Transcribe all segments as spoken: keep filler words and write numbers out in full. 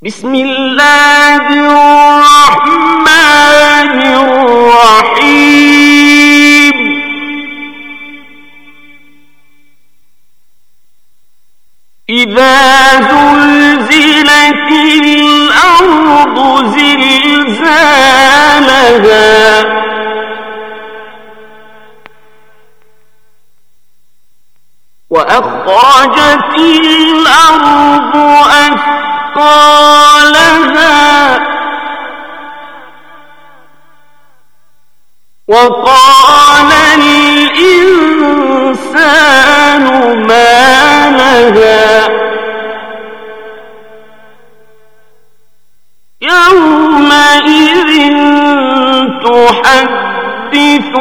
بسم اللہ الرحمن الرحیم اذا زلزلت الارض زلزالها وأخرجت الأرض أثقالها وقال الإنسان ما لها يومئذ تحدث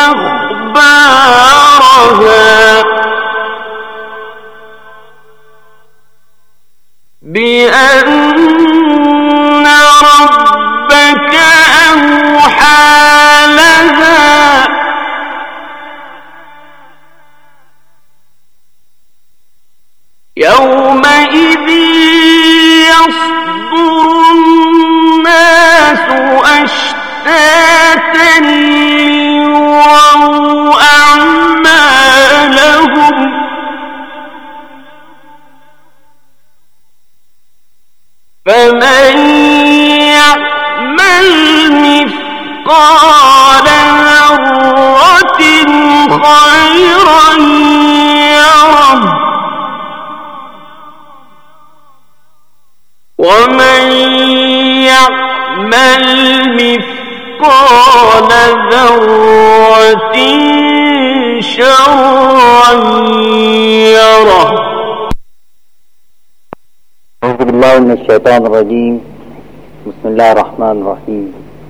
أخبارها بأن ربك أوحى لها يومئذ يصدر الناس أشتاتا ليروا أعمالهم فمن يعمل مثقال ذرة خيرا يره ومن يعمل مثقال ذرة شرا يره. اعوذ باللہ من الشیطان الرجیم. بسم اللہ الرحمن الرحیم.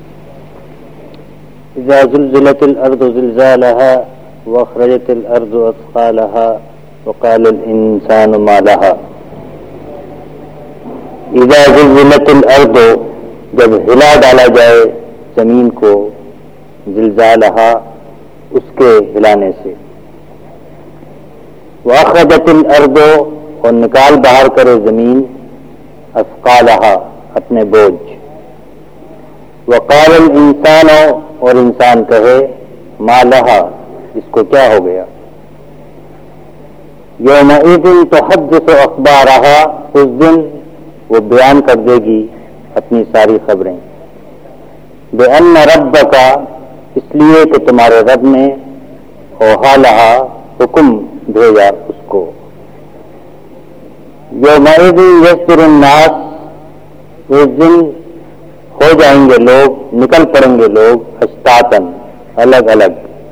اذا زلزلت الارض زلزالها واخرجت الارض اثقالها وقال الانسان ما لها. اذا زلزلت الارض، جب ہلا ڈالا جائے زمین کو، زلزالها، اس کے ہلانے سے، واخرجت الارض، اور نکال باہر کرے زمین، اثقالها، اپنے بوجھ، وقال الانسان، اور انسان کہے، ما لها، اس کو کیا ہو گیا، یومئذ تحدث اخبارها، اس دن وہ بیان کر دے گی اپنی ساری خبریں، بأن ربک، اس لیے کہ تمہارے رب نے، اوحی لها، حکم بھیجا اس کو، یومئذ یصدر الناس، اس دن ہو جائیں گے لوگ، نکل پڑیں گے لوگ، اشتاتن، الگ الگ،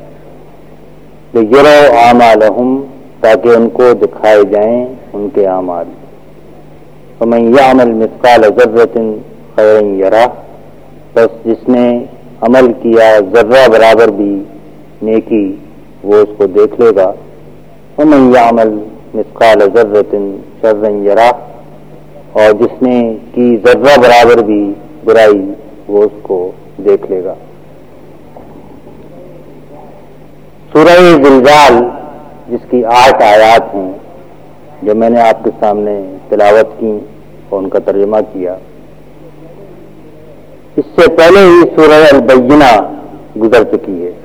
لیروا اعمالہم، تاکہ ان کو دکھائے جائیں ان کے اعمال. فمن یعمل مثقال ذرۃ خیرا یرہ، بس جس نے عمل کیا ذرہ برابر بھی نیکی، وہ اس کو دیکھ لے گا. ومن یعمل مثقال ذرۃ شرا یرہ، اور جس نے کی ذرہ برابر بھی برائی، وہ اس کو دیکھ لے گا. سورہ زلزال، جس کی آٹھ آیات ہیں، جو میں نے آپ کے سامنے تلاوت کی اور ان کا ترجمہ کیا. اس سے پہلے ہی سورہ البینہ گزر چکی ہے،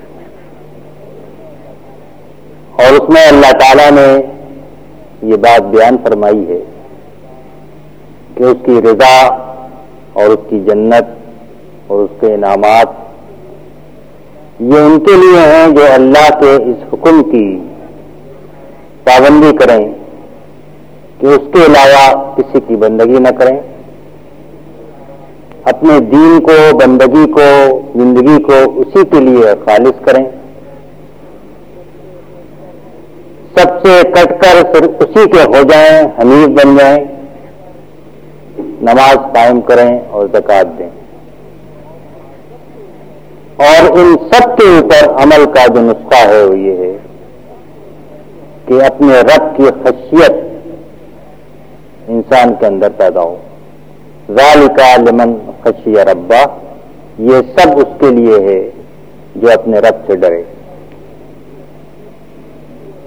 اور اس میں اللہ تعالیٰ نے یہ بات بیان فرمائی ہے کہ اس کی رضا اور اس کی جنت اور اس کے انعامات، یہ ان کے لیے ہیں جو اللہ کے اس حکم کی پابندی کریں کہ اس کے علاوہ کسی کی بندگی نہ کریں، اپنے دین کو، بندگی کو، زندگی کو اسی کے لیے خالص کریں، سب سے کٹ کر صرف اسی کے ہو جائیں، حنیف بن جائیں، نماز قائم کریں اور زکوٰۃ دیں. اور ان سب کے اوپر عمل کا جو نسخہ ہے وہ یہ ہے کہ اپنے رب کی خشیت انسان کے اندر پیدا ہو. ذالک لمن خشی ربہ، یہ سب اس کے لیے ہے جو اپنے رب سے ڈرے.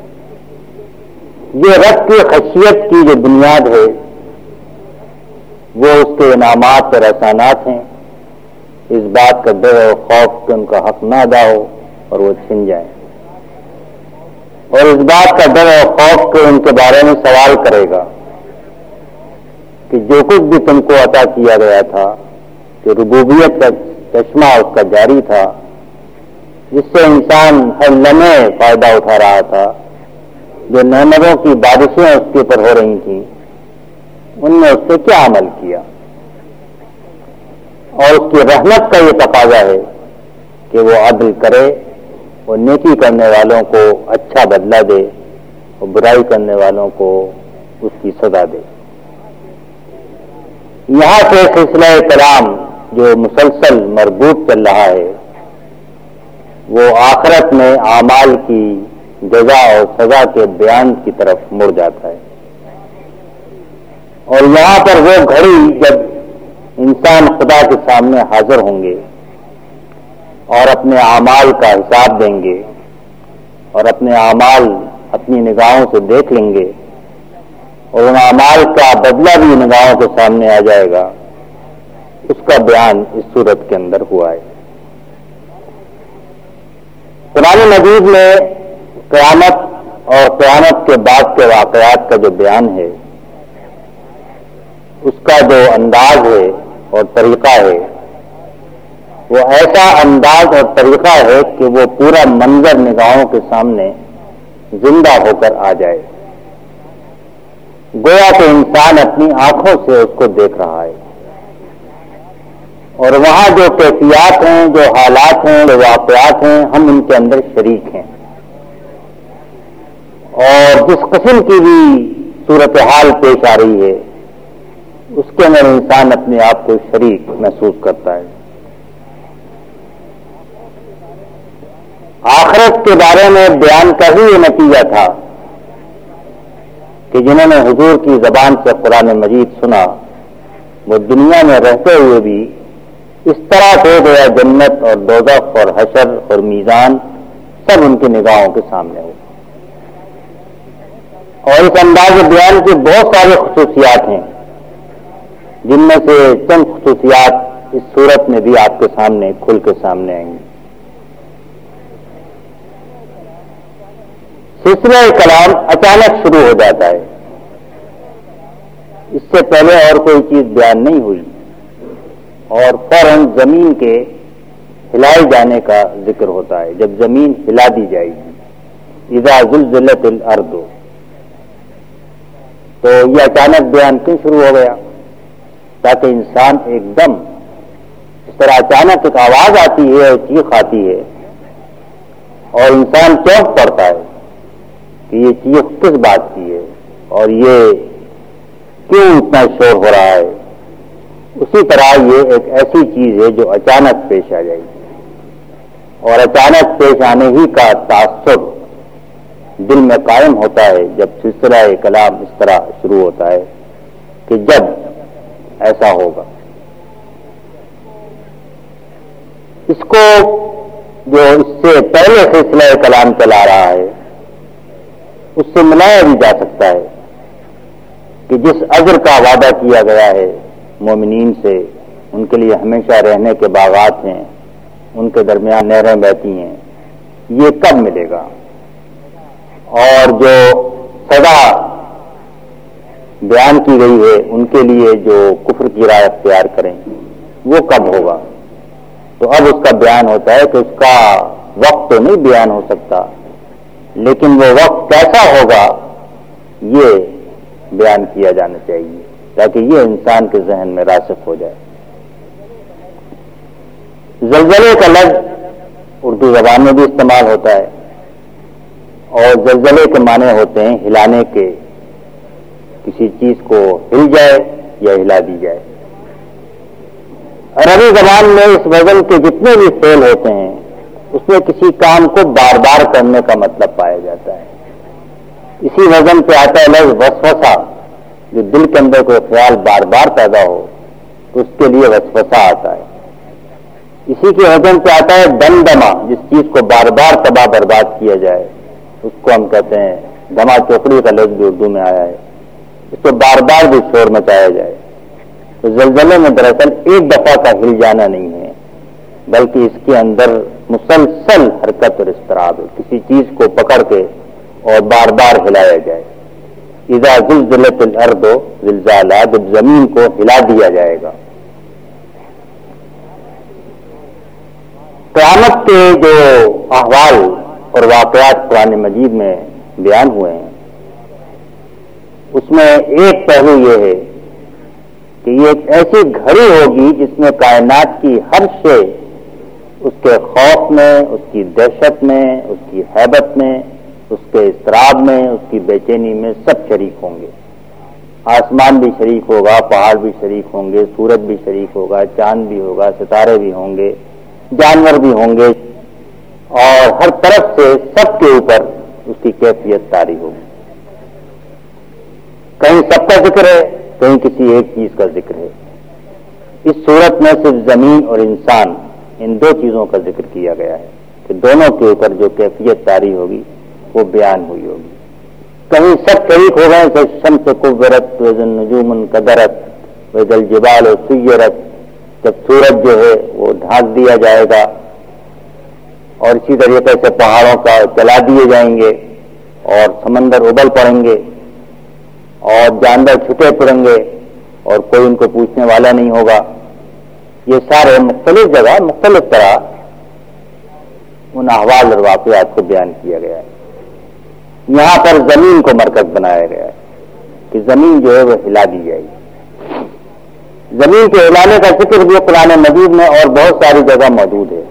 یہ رب کی خشیت کی جو بنیاد ہے وہ اس کے انعامات اور احسانات ہیں، اس بات کا ڈر اور خوف کہ ان کا حق نہ ادا ہو اور وہ چھن جائیں، اور اس بات کا ڈر اور خوف کہ ان کے بارے میں سوال کرے گا کہ جو کچھ بھی تم کو عطا کیا گیا تھا، کہ ربوبیت کا چشمہ اس کا جاری تھا، جس سے انسان ہر لمحے فائدہ اٹھا رہا تھا، جو نعمتوں کی بارشیں اس کے اوپر ہو رہی تھیں، ان نے اس سے کیا عمل کیا؟ اور اس کی رحمت کا یہ تقاضا ہے کہ وہ عدل کرے اور نیکی کرنے والوں کو اچھا بدلہ دے اور برائی کرنے والوں کو اس کی سزا دے۔ یہاں سے سلسلہ کلام جو مسلسل مربوط چل رہا ہے وہ آخرت میں اعمال کی جزا اور سزا کے بیان کی طرف مڑ جاتا ہے، اور یہاں پر وہ گھڑی جب انسان خدا کے سامنے حاضر ہوں گے اور اپنے اعمال کا حساب دیں گے اور اپنے اعمال اپنی نگاہوں سے دیکھ لیں گے اور ان اعمال کا بدلہ بھی نگاہوں کے سامنے آ جائے گا، اس کا بیان اس صورت کے اندر ہوا ہے۔ قرآن مجید میں قیامت اور قیامت کے بعد کے واقعات کا جو بیان ہے، اس کا جو انداز ہے اور طریقہ ہے، وہ ایسا انداز اور طریقہ ہے کہ وہ پورا منظر نگاہوں کے سامنے زندہ ہو کر آ جائے، گویا کہ انسان اپنی آنکھوں سے اس کو دیکھ رہا ہے، اور وہاں جو کیفیات ہیں، جو حالات ہیں، جو واقعات ہیں، ہم ان کے اندر شریک ہیں، اور جس قسم کی بھی صورتحال پیش آ رہی ہے اس کے اندر انسان اپنے آپ کو شریک محسوس کرتا ہے۔ آخرت کے بارے میں بیان کا ہی یہ نتیجہ تھا کہ جنہوں نے حضور کی زبان سے قرآن مجید سنا وہ دنیا میں رہتے ہوئے بھی اس طرح سے گیا جنت اور دوزخ اور حشر اور میزان سب ان کی نگاہوں کے سامنے ہو، اور اس انداز بیان کی بہت ساری خصوصیات ہیں، جن میں سے چند خصوصیات اس صورت میں بھی آپ کے سامنے کھل کے سامنے آئیں گی۔ سلسلہ کلام اچانک شروع ہو جاتا ہے، اس سے پہلے اور کوئی چیز بیان نہیں ہوئی، اور فوراً زمین کے ہلائے جانے کا ذکر ہوتا ہے، جب زمین ہلا دی جائے گی، اذا زلزلت الارض، تو یہ اچانک بیان کیوں شروع ہو گیا؟ تاکہ انسان ایک دم اس طرح اچانک ایک آواز آتی ہے اور چیخ آتی ہے اور انسان چونک پڑتا ہے کہ یہ چیخ کس بات کی ہے اور یہ کیوں اتنا شور ہو رہا ہے۔ اسی طرح یہ ایک ایسی چیز ہے جو اچانک پیش آ جائے گی، اور اچانک پیش آنے ہی کا تعصب دل میں قائم ہوتا ہے جب سلسلہ کلام اس طرح شروع ہوتا ہے کہ جب ایسا ہوگا۔ اس کو جو اس سے پہلے سلسلہ کلام چلا رہا ہے اس سے ملایا بھی جا سکتا ہے کہ جس اجر کا وعدہ کیا گیا ہے مومنین سے، ان کے لیے ہمیشہ رہنے کے باغات ہیں، ان کے درمیان نہریں بہتی ہیں، یہ کب ملے گا، اور جو سزا بیان کی گئی ہے ان کے لیے جو کفر کی راہ اختیار کریں وہ کب ہوگا۔ تو اب اس کا بیان ہوتا ہے کہ اس کا وقت تو نہیں بیان ہو سکتا، لیکن وہ وقت کیسا ہوگا یہ بیان کیا جانا چاہیے تاکہ یہ انسان کے ذہن میں راسخ ہو جائے۔ زلزلے کا لفظ اردو زبان میں بھی استعمال ہوتا ہے، اور زلزلے کے معنی ہوتے ہیں ہلانے کے، کسی چیز کو ہل جائے یا ہلا دی جائے۔ عربی زبان میں اس وزن کے جتنے بھی فعل ہوتے ہیں اس میں کسی کام کو بار بار کرنے کا مطلب پایا جاتا ہے۔ اسی وزن پہ آتا ہے لفظ وسوسہ، جو دل کے اندر کوئی خیال بار بار پیدا ہو تو اس کے لیے وسوسہ آتا ہے۔ اسی کے وزن پہ آتا ہے دمدمہ، جس چیز کو بار بار تباہ برباد کیا جائے اس کو ہم کہتے ہیں دما چوکڑی کا لفظ بھی اردو میں آیا ہے، اس کو بار بار بھی شور مچایا جائے۔ تو زلزلے میں دراصل ایک دفعہ کا ہل جانا نہیں ہے، بلکہ اس کے اندر مسلسل حرکت اور اضطراب ہے، کسی چیز کو پکڑ کے اور بار بار ہلایا جائے۔ اذا زلزلت الارض زلزالها، جب زمین کو ہلا دیا جائے گا۔ قیامت کے جو احوال اور واقعات قرآن مجید میں بیان ہوئے ہیں، اس میں ایک پہلو یہ ہے کہ یہ ایک ایسی گھڑی ہوگی جس میں کائنات کی ہر شے اس کے خوف میں، اس کی دہشت میں، اس کی ہیبت میں، اس کے اضطراب میں، اس کی بے چینی میں سب شریک ہوں گے۔ آسمان بھی شریک ہوگا، پہاڑ بھی شریک ہوں گے، سورج بھی شریک ہوگا، چاند بھی ہوگا، ستارے بھی ہوں گے، جانور بھی ہوں گے، اور ہر طرف سے سب کے اوپر اس کی کیفیت طاری ہوگی۔ کہیں سب کا ذکر ہے، کہیں کسی ایک چیز کا ذکر ہے۔ اس صورت میں صرف زمین اور انسان، ان دو چیزوں کا ذکر کیا گیا ہے کہ دونوں کے اوپر جو کیفیت طاری ہوگی وہ بیان ہوئی ہوگی۔ کہیں سب شریک ہو گئے، جیسے شمس کورت وإذا النجوم انکدرت وإذا الجبال سیرت، جب سورج جو ہے وہ ڈھانک دیا جائے گا، اور اسی طریقے سے پہاڑوں کا جلا دیے جائیں گے، اور سمندر ابل پڑیں گے، اور جانور چھٹے پڑیں گے، اور کوئی ان کو پوچھنے والا نہیں ہوگا۔ یہ سارے مختلف جگہ مختلف طرح ان احوال اور واقعات کو بیان کیا گیا ہے۔ یہاں پر زمین کو مرکز بنایا گیا ہے کہ زمین جو ہے وہ ہلا دی جائے گی۔ زمین کے ہلانے کا ذکر بھی قرآن مجید میں اور بہت ساری جگہ موجود ہے۔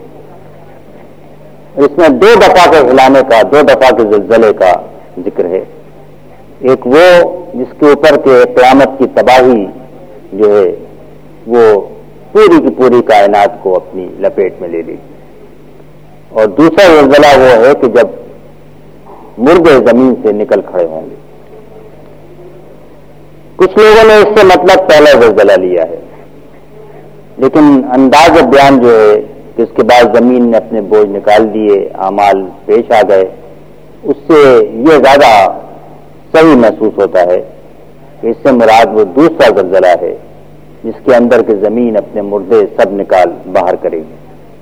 اس میں دو دفعہ کے ہلانے کا، دو دفعہ کے زلزلے کا ذکر ہے۔ ایک وہ جس کے اوپر کے قیامت کی تباہی جو ہے وہ پوری کی پوری کائنات کو اپنی لپیٹ میں لے لی، اور دوسرا زلزلہ وہ ہے کہ جب مردے زمین سے نکل کھڑے ہوں گے۔ کچھ لوگوں نے اس سے مطلب پہلا زلزلہ لیا ہے، لیکن انداز بیان جو ہے کہ اس کے بعد زمین نے اپنے بوجھ نکال دیے، اعمال پیش آ گئے، اس سے یہ زیادہ صحیح محسوس ہوتا ہے کہ اس سے مراد وہ دوسرا زلزلہ ہے جس کے اندر کہ زمین اپنے مردے سب نکال باہر کرے گی۔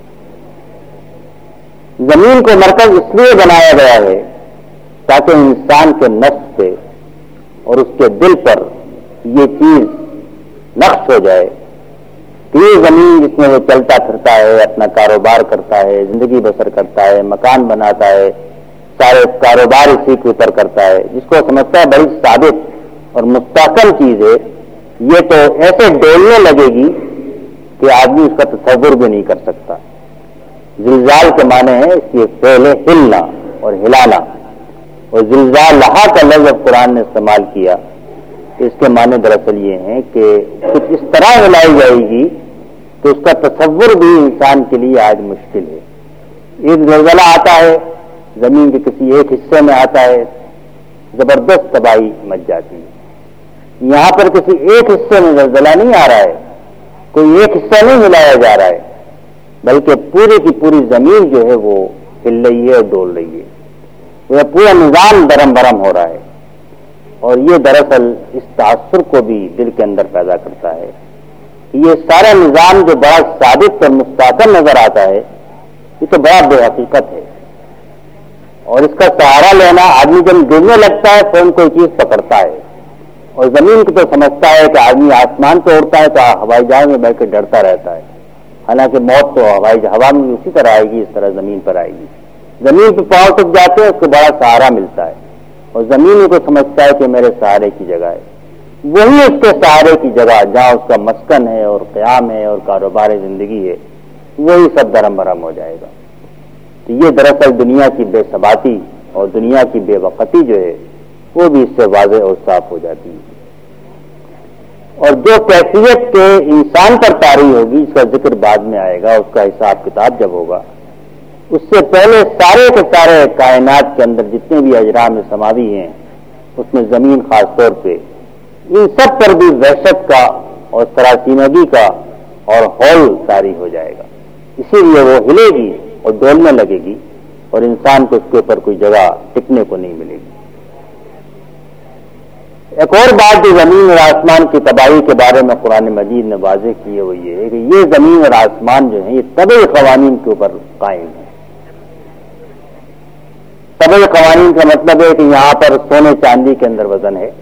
زمین کو مرکز اس لیے بنایا گیا ہے تاکہ انسان کے نفس پہ اور اس کے دل پر یہ چیز نقش ہو جائے کہ یہ زمین جس میں وہ چلتا پھرتا ہے، اپنا کاروبار کرتا ہے، زندگی بسر کرتا ہے، مکان بناتا ہے، سارے کاروبار اسی کے اوپر کرتا ہے، جس کو سمجھتا ہے بڑی ثابت اور مستحکم چیز ہے، یہ تو ایسے ڈولنے لگے گی کہ آدمی اس کا تصور بھی نہیں کر سکتا۔ زلزال کے معنی ہے اس کے پہلے ہلنا اور ہلانا، اور زلزالہ کا لفظ قرآن نے استعمال کیا، اس کے معنی دراصل یہ ہیں کہ کچھ اس طرح ہلائی جائے گی کہ اس کا تصور بھی انسان کے لیے آج مشکل ہے۔ ایک زلزلہ آتا ہے، زمین کے کسی ایک حصے میں آتا ہے، زبردست تباہی مچ جاتی ہے۔ یہاں پر کسی ایک حصے میں زلزلہ نہیں آ رہا ہے، کوئی ایک حصہ نہیں ہلایا جا رہا ہے، بلکہ پوری کی پوری زمین جو ہے وہ ہل رہی ہے اور ڈول رہی ہے، وہ پورا نظام درم برم ہو رہا ہے، اور یہ دراصل اس تاثر کو بھی دل کے اندر پیدا کرتا ہے کہ یہ سارا نظام جو بڑا ثابت اور مستحکم نظر آتا ہے، یہ تو بڑا بے حقیقت ہے، اور اس کا سہارا لینا آدمی جب گرنے لگتا ہے فون کوئی چیز پکڑتا ہے، اور زمین کو تو سمجھتا ہے کہ آدمی آسمان پہ اڑتا ہے تو ہوائی جہاز میں بیٹھ کے ڈرتا رہتا ہے، حالانکہ موت تو ہوائی ہوا میں اسی طرح آئے گی، اس طرح زمین پر آئے گی۔ زمین پہ پاؤں ٹک جاتے ہیں، اس کو بڑا سہارا ملتا ہے، اور زمین کو سمجھتا ہے کہ میرے سہارے کی جگہ ہے، وہی اس کے سہارے کی جگہ جہاں اس کا مسکن ہے اور قیام ہے اور کاروبار زندگی ہے، وہی سب درم برم ہو جائے گا۔ تو یہ دراصل دنیا کی بے ثباتی اور دنیا کی بے وقتی جو ہے وہ بھی اس سے واضح اور صاف ہو جاتی ہے۔ اور جو کیفیت کے انسان پر طاری ہوگی، اس کا ذکر بعد میں آئے گا، اس کا حساب کتاب جب ہوگا، اس سے پہلے سارے کے سارے کائنات کے اندر جتنے بھی اجرام سماوی ہیں، اس میں زمین خاص طور پہ، ان سب پر بھی وحشت کا اور سراسیمگی کا اور ہول طاری ہو جائے گا، اسی لیے وہ ہلے گی اور ڈولنے لگے گی، اور انسان کو اس کے اوپر کوئی جگہ ٹکنے کو نہیں ملے گی۔ ایک اور بات جو زمین اور آسمان کی تباہی کے بارے میں قرآن مجید نے واضح کی ہے وہ یہ ہے کہ یہ زمین اور آسمان جو ہیں یہ طبعی قوانین کے اوپر قائم ہے. طبعی قوانین کا مطلب ہے کہ یہاں پر سونے چاندی کے اندر وزن ہے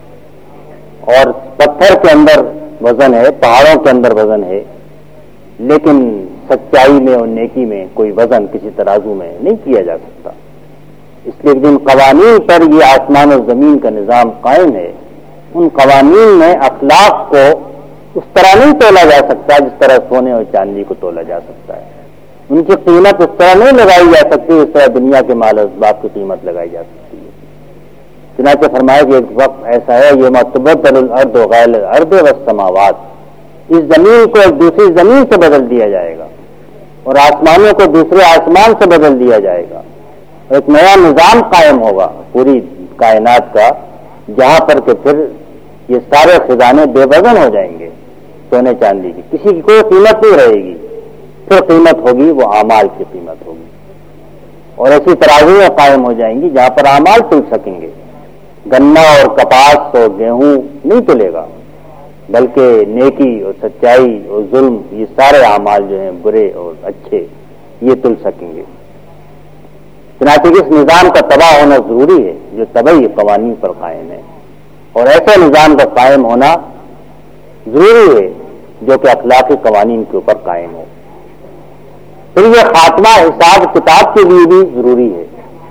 اور پتھر کے اندر وزن ہے, پہاڑوں کے اندر وزن ہے, لیکن سچائی میں اور نیکی میں کوئی وزن کسی ترازو میں نہیں کیا جا سکتا. اس لیے جن قوانین پر یہ آسمان اور زمین کا نظام قائم ہے ان قوانین میں اخلاق کو اس طرح نہیں تولا جا سکتا جس طرح سونے اور چاندی کو تولا جا سکتا ہے. ان کی قیمت اس طرح نہیں لگائی جا سکتی اس طرح دنیا کے مال و اسباب کی قیمت لگائی جا سکتی ہے. چنانچہ فرمایا کہ ایک وقت ایسا ہے یہ متبدل الارض غیر الارض والسماوات, اس زمین کو ایک دوسری زمین سے بدل دیا جائے گا اور آسمانوں کو دوسرے آسمان سے بدل دیا جائے گا. ایک نیا نظام قائم ہوگا پوری کائنات کا جہاں پر کہ پھر یہ سارے خزانے بے وزن ہو جائیں گے سونے چاندی کی, کسی کی کوئی قیمت نہیں رہے گی. پھر قیمت ہوگی وہ اعمال کی قیمت ہوگی اور ایسی ترازویں قائم ہو جائیں گی جہاں پر اعمال تل سکیں گے. گنا اور کپاس اور گیہوں نہیں تلے گا بلکہ نیکی اور سچائی اور ظلم یہ سارے اعمال جو ہیں برے اور اچھے یہ تل سکیں گے. چنانچہ اس نظام کا تباہ ہونا ضروری ہے جو طبعی قوانین پر قائم ہے اور ایسے نظام کا قائم ہونا ضروری ہے جو کہ اخلاقی قوانین کے اوپر قائم ہو. پھر یہ خاتمہ حساب کتاب کے لیے بھی ضروری ہے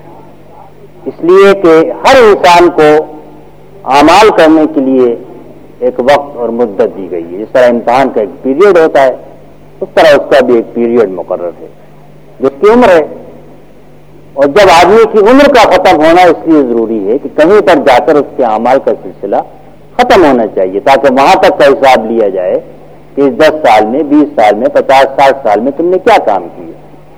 اس لیے کہ ہر انسان کو اعمال کرنے کے لیے ایک وقت اور مدت دی گئی ہے. جس طرح امتحان کا ایک پیریڈ ہوتا ہے اس طرح اس کا بھی ایک پیریڈ مقرر ہے جس کی عمر ہے. اور جب آدمی کی عمر کا ختم ہونا اس لیے ضروری ہے کہ کہیں پر جا کر اس کے اعمال کا سلسلہ ختم ہونا چاہیے تاکہ وہاں تک کا حساب لیا جائے کہ اس دس سال میں, بیس سال میں, پچاس ساٹھ سال میں تم نے کیا کام کیے.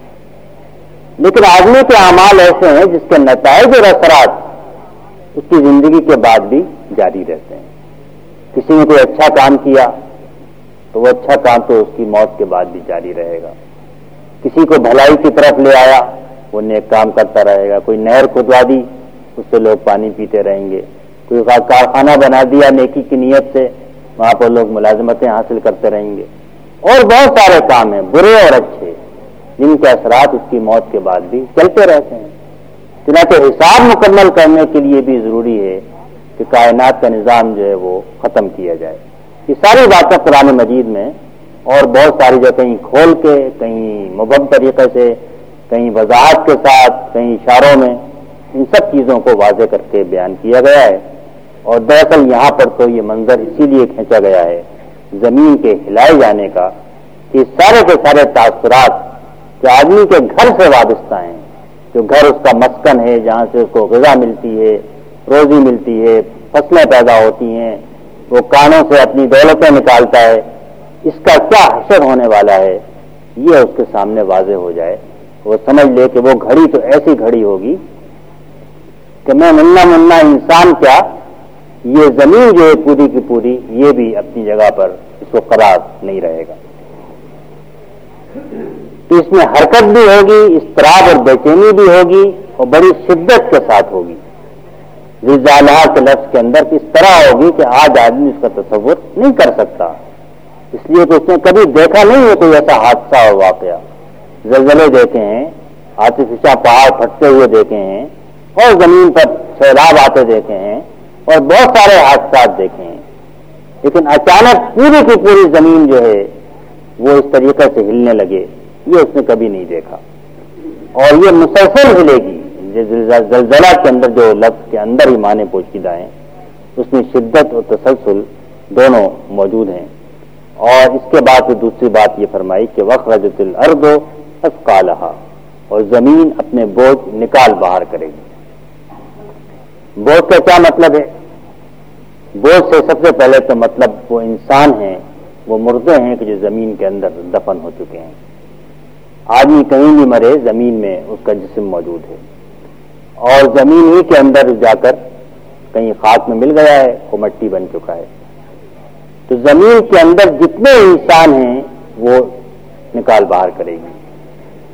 لیکن آدمی کے اعمال ایسے ہیں جس کے نتائج اور اثرات اس کی زندگی کے بعد بھی جاری رہتے ہیں. کسی نے کوئی اچھا کام کیا تو وہ اچھا کام تو اس کی موت کے بعد بھی جاری رہے گا. کسی کو بھلائی کی طرف لے آیا وہ نیک کام کرتا رہے گا. کوئی نہر کھدوا دی اس سے لوگ پانی پیتے رہیں گے. کوئی کارخانہ بنا دیا نیکی کی نیت سے وہاں پر لوگ ملازمتیں حاصل کرتے رہیں گے. اور بہت سارے کام ہیں برے اور اچھے جن کے اثرات اس کی موت کے بعد بھی چلتے رہتے ہیں. چنانچہ حساب مکمل کرنے کے لیے بھی ضروری ہے کہ کائنات کا نظام جو ہے وہ ختم کیا جائے. یہ ساری باتیں قرآن مجید میں اور بہت ساری جو کہیں کھول کے, کہیں مبہم طریقے سے, کہیں وضاحت کے ساتھ, کہیں اشاروں میں ان سب چیزوں کو واضح کر کے بیان کیا گیا ہے. اور دراصل یہاں پر تو یہ منظر اسی لیے کھینچا گیا ہے زمین کے ہلائے جانے کا کہ سارے کے سارے تاثرات جو آدمی کے گھر سے وابستہ ہیں, جو گھر اس کا مسکن ہے جہاں سے اس کو غذا ملتی ہے, روزی ملتی ہے, فصلیں پیدا ہوتی ہیں, وہ کانوں سے اپنی دولتیں نکالتا ہے, اس کا کیا حشر ہونے والا ہے یہ اس کے سامنے واضح ہو جائے. وہ سمجھ لے کہ وہ گھڑی تو ایسی گھڑی ہوگی کہ میں منا منا انسان کیا, یہ زمین جو ہے پوری کی پوری یہ بھی اپنی جگہ پر اس کو قرار نہیں رہے گا. تو اس میں حرکت بھی ہوگی, اضطراب اور بے چینی بھی ہوگی اور بڑی شدت کے ساتھ ہوگی. زلزالہ کے لفظ کے اندر اس طرح ہوگی کہ آج آدمی اس کا تصور نہیں کر سکتا, اس لیے کہ اس نے کبھی دیکھا نہیں ہے کوئی ایسا حادثہ اور واقعہ. زلزلے دیکھے ہیں, آتشفشاں پہاڑ پھٹتے ہوئے دیکھے ہیں, اور زمین پر سیلاب آتے دیکھے ہیں, اور بہت سارے حادثات دیکھے ہیں, لیکن اچانک پوری کی پوری زمین جو ہے وہ اس طریقے سے ہلنے لگے یہ اس نے کبھی نہیں دیکھا. اور یہ مسلسل ہلے گی. زلزلہ کے اندر جو لفظ کے اندر ہی معنی پوشیدہ ہیں اس میں شدت اور تسلسل دونوں موجود ہیں. اور اس کے بعد دوسری بات یہ فرمائی کہ وَأَخْرَجَتِ الْأَرْضُ أَثْقَالَهَا, اور زمین اپنے بوجھ نکال باہر کرے گی. بوجھ کا کیا مطلب ہے؟ بوجھ سے سب سے پہلے تو مطلب وہ انسان ہیں, وہ مردے ہیں کہ جو زمین کے اندر دفن ہو چکے ہیں. آدمی کہیں بھی مرے زمین میں اس کا جسم موجود ہے, اور زمین ہی کے اندر جا کر کہیں خاک میں مل گیا ہے وہ مٹی بن چکا ہے. تو زمین کے اندر جتنے انسان ہیں وہ نکال باہر کرے گی,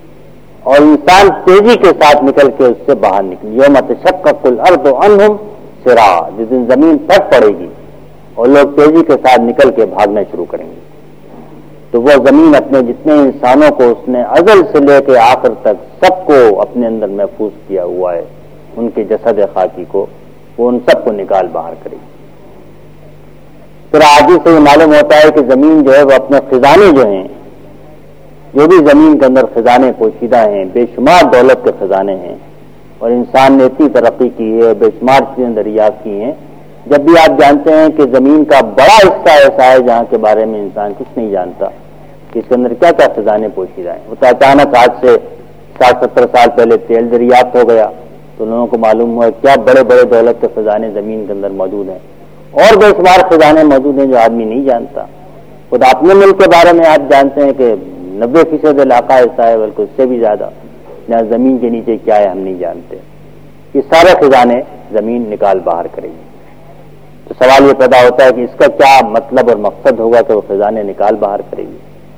اور انسان تیزی کے ساتھ نکل کے اس سے باہر نکل. یوم تشقق الارض عنہم सिरा, जिस दिन जमीन फट पड़ेगी और लोग तेजी के साथ निकल के भागना शुरू करेंगे, तो वो जमीन अपने जितने इंसानों को उसने अजल से लेकर आखिर तक सबको अपने अंदर महफूज किया हुआ है, उनके जसद खाकी को वो उन सबको निकाल बाहर करेगी। फिर आगे से ये मालूम होता है कि जमीन जो है वो अपने खजाने जो हैं, जो भी जमीन के अंदर खजाने पोशीदा हैं, बेशुमार दौलत के खजाने हैं, और इंसान ने इतनी तरक्की की है, बेशुमार चीजें दरियाफ्त की हैं। जब भी आप जानते हैं कि जमीन का बड़ा हिस्सा ऐसा है जहां के बारे में इंसान कुछ नहीं जानता कि इसके अंदर क्या क्या खजाने पोशीदा हैं। वो तो अचानक आज से साठ सत्तर साल पहले तेल दरियाफ्त हो गया तो लोगों को मालूम हुआ क्या बड़े बड़े दौलत के खजाने जमीन के अंदर मौजूद हैं, और बेशुमार खजाने मौजूद हैं जो आदमी नहीं जानता। खुद अपने मुल्क के बारे में आप जानते हैं कि नब्बे फीसद इलाका ऐसा है, बल्कि उससे भी ज्यादा, जहां जमीन के नीचे क्या है हम नहीं जानते। ये सारे खजाने जमीन निकाल बाहर करेगी। तो सवाल ये पैदा होता है कि इसका क्या मतलब और मकसद होगा कि वो खजाने निकाल बाहर करेगी।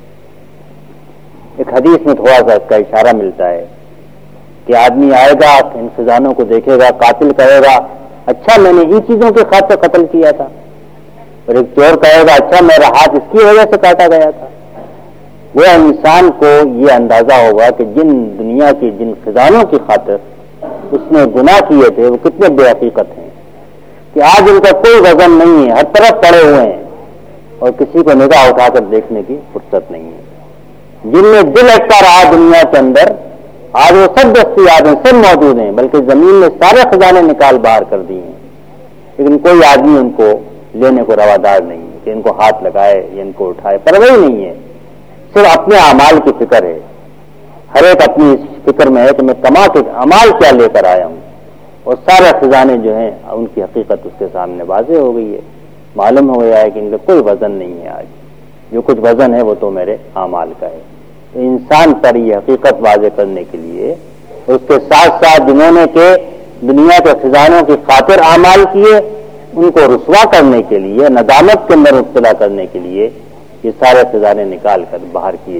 एक हदीस में थोड़ा सा इसका इशारा मिलता है कि आदमी आएगा, इन खजानों को देखेगा, कातिल कहेगा अच्छा मैंने इन चीजों के खातिर कत्ल किया था, और एक चोर कहेगा अच्छा मेरा हाथ इसकी वजह से काटा गया था। वो इंसान को ये अंदाजा होगा कि जिन दुनिया की जिन खजानों की खातिर उसने गुनाह किए थे वो कितने बेहकीकत हैं, कि आज उनका कोई वजन नहीं है, हर तरफ पड़े हुए हैं और किसी को निगाह उठाकर देखने की फुर्सत नहीं है। जिनमें दिल अटका रहा दुनिया के अंदर, आज वो सब दस्तयाब हैं, सब मौजूद हैं, बल्कि जमीन ने सारे खजाने निकाल बाहर कर दिए हैं, लेकिन कोई आदमी उनको लेने को रवादार नहीं है कि इनको हाथ लगाए या इनको उठाए, परवाह नहीं है। सिर्फ अपने अमाल की फिक्र है, हर एक अपनी इस फिक्र में है कि मैं कमा के अमाल क्या लेकर आया हूं, और सारे खजाने जो हैं उनकी हकीकत उसके सामने वाज़ेह हो गई है। मालूम हो गया है कि इनका कोई वजन नहीं है, आज जो कुछ वजन है वो तो मेरे अमाल का है। तो इंसान पर यह हकीकत वाज़ेह करने के लिए उसके साथ साथ जिन्होंने के दुनिया के खजानों की खातिर अमाल किए, उनको रुसवा करने के लिए, नदामत के अंदर मुब्तला करने के लिए ये सारे खजाने निकाल कर बाहर किए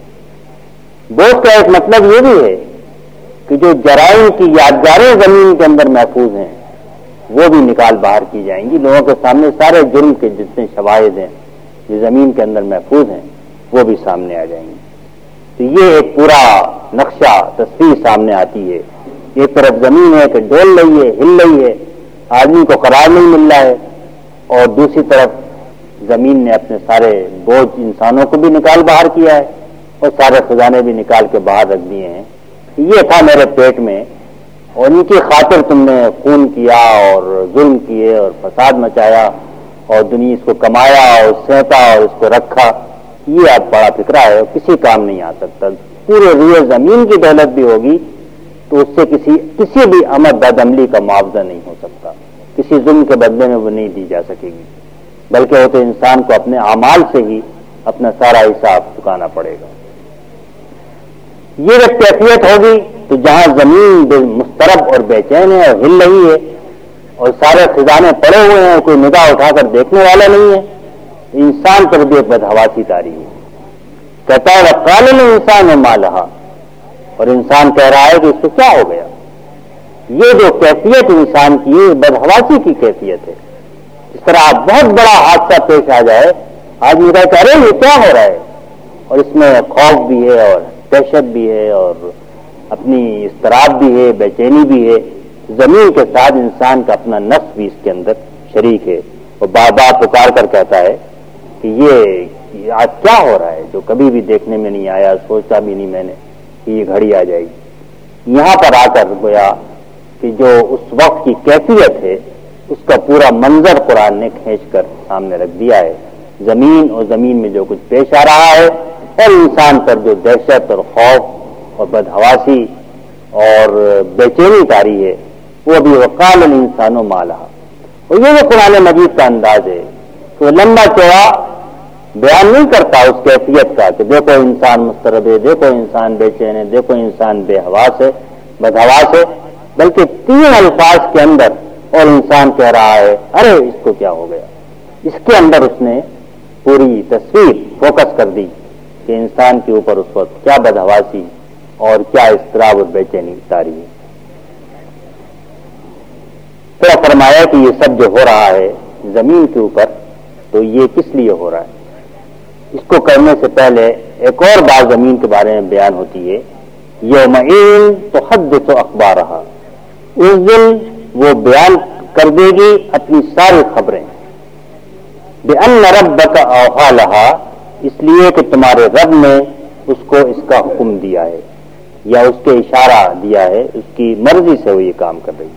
जाएंगे। बोझ का एक मतलब ये भी है कि जो जराइम की यादगारें जमीन के अंदर महफूज हैं वो भी निकाल बाहर की जाएंगी। लोगों के सामने सारे जुर्म के जितने शवाहिद हैं जो जमीन के अंदर महफूज हैं वो भी सामने आ जाएंगे। तो ये एक पूरा नक्शा तस्वीर सामने आती है। एक तरफ जमीन है कि डोल रही है, हिल रही है, आदमी को करार नहीं मिल रहा है, और दूसरी तरफ जमीन ने अपने सारे बोझ इंसानों को भी निकाल बाहर किया है और सारे खजाने भी निकाल के बाहर रख दिए हैं। ये था मेरे पेट में, और इनकी खातिर तुमने खून किया और जुल्म किए और फसाद मचाया और दुनिया इसको कमाया और सेंता और इसको रखा। ये अब बड़ा फिक्रा है और किसी काम नहीं आ सकता। पूरे रुए जमीन की दौलत भी होगी तो उससे किसी किसी भी अमद बदअमली का मुआवजा नहीं हो सकता, किसी जुल्म के बदले में वो नहीं दी जा सकेगी, बल्कि वो तो इंसान को अपने अमाल से ही अपना सारा हिसाब चुकाना पड़ेगा। ये जब कैफियत होगी तो जहां जमीन मुस्तरब और बेचैन है और हिल रही है और सारे खजाने पड़े हुए हैं, कोई निगाह उठाकर देखने वाला नहीं है, इंसान पर भी एक बदहवासी तारी है। कहता है वकाल इंसान मालहा, और इंसान कह रहा है कि इसको क्या हो गया। ये जो कैफियत इंसान की है बदहवासी की कैफियत है। इस तरह आप बहुत बड़ा हादसा पेश आ जाए, आदमी कहता है अरे ये क्या हो रहा है, और इसमें खौफ भी है और दहशत भी है और अपनी इस्तराब भी है, बेचैनी भी है। जमीन के साथ इंसान का अपना नफ्स भी इसके अंदर शरीक है, और बार बार पुकार कर कहता है कि ये आज क्या हो रहा है जो कभी भी देखने में नहीं आया, सोचा भी नहीं मैंने कि ये घड़ी आ जाएगी। यहां पर आकर गोया कि जो उस वक्त की कैफियत है उसका पूरा मंजर कुरान ने खींच कर सामने रख दिया है। जमीन और जमीन में जो कुछ पेश आ रहा है और इंसान पर जो दहशत और खौफ और बदहवासी और बेचैनी तारी है वो भी वकाल इंसानों माला। और ये जो कुरान मजीद का अंदाज है तो लंबा चौड़ा बयान नहीं करता उस कैफियत का कि देखो इंसान मुस्तरब है, देखो इंसान बेचैन है, देखो इंसान बेहवास है, बदहवास है, बल्कि तीन अल्फाज के अंदर और इंसान कह रहा है अरे इसको क्या हो गया। इसके अंदर उसने पूरी तस्वीर फोकस कर दी कि इंसान के ऊपर उस वक्त क्या बदहवासी और क्या इस्तराब और बेचैनी तारी है। تو فرمایا کہ یہ سب جو ہو رہا ہے زمین کے اوپر تو یہ کس لیے ہو رہا ہے. اس کو کرنے سے پہلے ایک اور بات زمین کے بارے میں بیان ہوتی ہے. یومئذ تحدث اخبارہا، اس دن وہ بیان کر دے گی اپنی ساری خبریں. بأن ربک اوحی لہا، اس لیے کہ تمہارے رب نے اس کو اس کا حکم دیا ہے یا اس کے اشارہ دیا ہے، اس کی مرضی سے وہ یہ کام کر رہی ہے.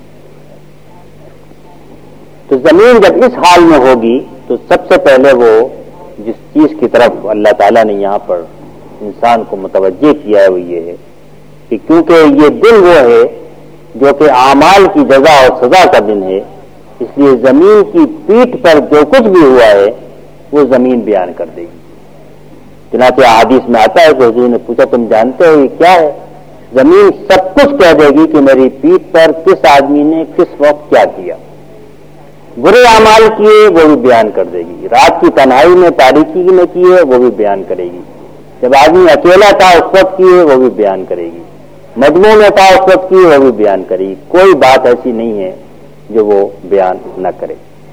تو زمین جب اس حال میں ہوگی تو سب سے پہلے وہ جس چیز کی طرف اللہ تعالیٰ نے یہاں پر انسان کو متوجہ کیا ہے وہ یہ ہے کہ کیونکہ یہ دن وہ ہے جو کہ اعمال کی جزا اور سزا کا دن ہے، اس لیے زمین کی پیٹھ پر جو کچھ بھی ہوا ہے وہ زمین بیان کر دے گی. چنانچہ حدیث میں آتا ہے کہ حضور نے پوچھا تم جانتے ہو یہ کیا ہے؟ زمین سب کچھ کہہ دے گی کہ میری پیٹھ پر کس آدمی نے کس وقت کیا کیا. برے اعمال کیے وہ بھی بیان کر دے گی، رات کی تنہائی میں تاریکی میں کیے وہ بھی بیان کرے گی، جب آدمی اکیلا تھا اس وقت کیے وہ بھی بیان کرے گی، مجموع میں تھا اس وقت کیے وہ بھی بیان کرے گی. کوئی بات ایسی نہیں ہے جو وہ بیان نہ کرے.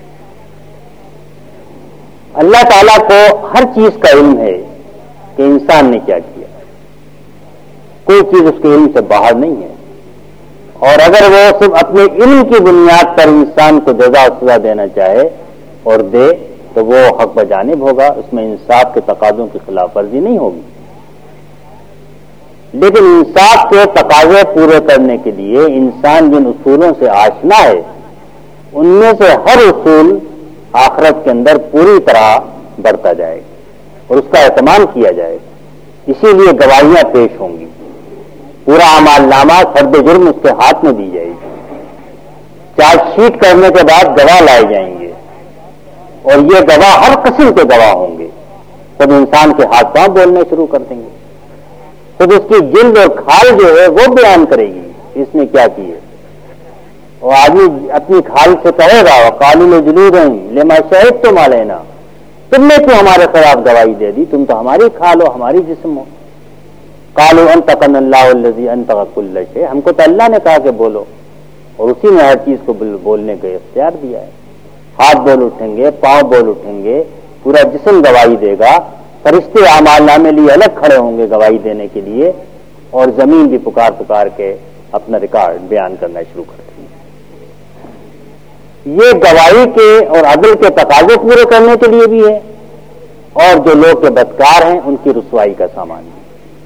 اللہ تعالیٰ کو ہر چیز کا علم ہے کہ انسان نے کیا کیا، کوئی چیز اس کے علم سے باہر نہیں ہے. اور اگر وہ صرف اپنے علم کی بنیاد پر انسان کو جزا و سزا دینا چاہے اور دے تو وہ حق بجانب ہوگا، اس میں انصاف کے تقاضوں کی خلاف ورزی نہیں ہوگی. لیکن انصاف کے تقاضے پورے کرنے کے لیے انسان جن اصولوں سے آشنا ہے ان میں سے ہر اصول آخرت کے اندر پوری طرح بڑھتا جائے گا اور اس کا اہتمام کیا جائے گا. اسی لیے گواہیاں پیش ہوں گی، پورا اعمال نامہ فرد جرم اس کے ہاتھ میں دی جائے گی، چارج شیٹ کرنے کے بعد گواہ لائے جائیں گے اور یہ گواہ ہر قسم کے گواہ ہوں گے. خود انسان کے ہاتھ پاؤں بولنے شروع کر دیں گے، خود اس کی جلد اور کھال جو ہے وہ بیان کرے گی اس نے کیا کی ہے. اور آدمی اپنی کھال سے کہے گا وقالوا لجلودہم لما شہدتم علینا، تم نے کیوں ہمارے خلاف گواہی دے دی، تم تو ہماری کھال ہو ہماری جسم ہو. قالوا انطقنا اللہ الذی انطق کل شیء، ہم کو تو اللہ نے کہا کہ بولو اور اسی نے ہر چیز کو بولنے کا اختیار دیا ہے. ہاتھ بول اٹھیں گے، پاؤں بول اٹھیں گے، پورا جسم گواہی دے گا، فرشتے اعمال نامے لیے الگ کھڑے ہوں گے گواہی دینے کے لیے، اور زمین بھی پکار پکار کے اپنا ریکارڈ بیان کرنا شروع کر دیں گے. یہ گواہی کے اور عدل کے تقاضے پورے کرنے کے لیے بھی ہے اور جو لوگ کے بدکار ہیں ان کی رسوائی کا سامان بھی.